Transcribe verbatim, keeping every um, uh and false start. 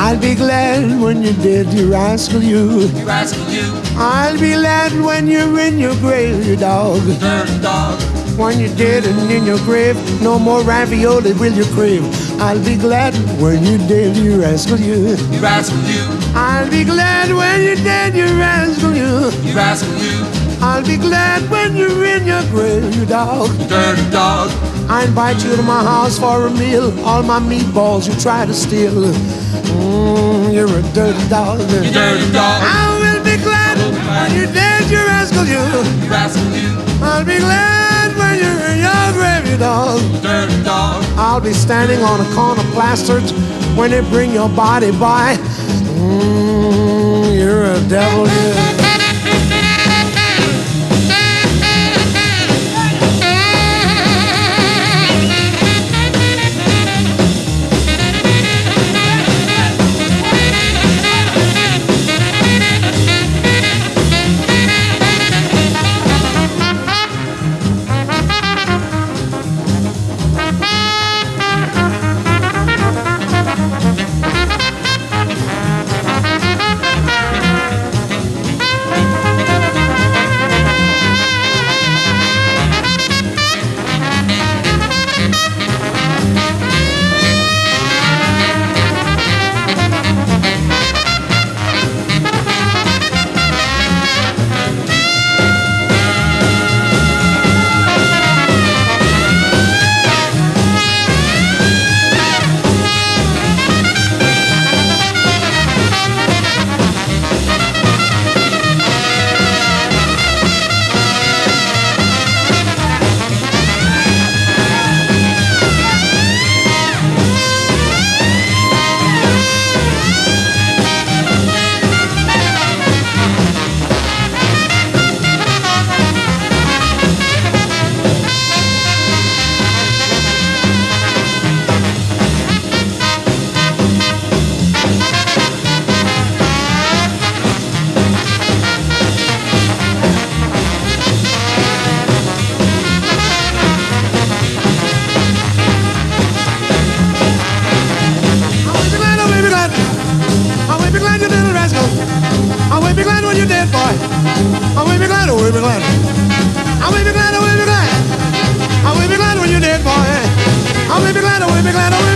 I'll be glad when you're dead, you rascal you. You rascal you, I'll be glad when you're in your grave, you dog. dirty dog. When you're dead and in your grave, no more ravioli will you crave. I'll be glad when you're dead, you rascal you. You rascal you, I'll be glad when you're dead, you rascal you. you rascal you, I'll be glad when you're in your grave, you dog. dirty dog. I invite you to my house for a meal. All my meatballs you try to steal. Mm, you're a dirty dog. You dirty dog. I will be glad when you're dead, you rascal you. You rascal you, I'll be glad when you're in your grave, you dog. dirty dog. I'll be standing on a corner plastered when they bring your body by. Mm, you're a devil, yeah. I will be glad, I will be glad. I will be glad, I will be glad. I will be glad when you're dead, boy. I will be glad, I will be glad, I will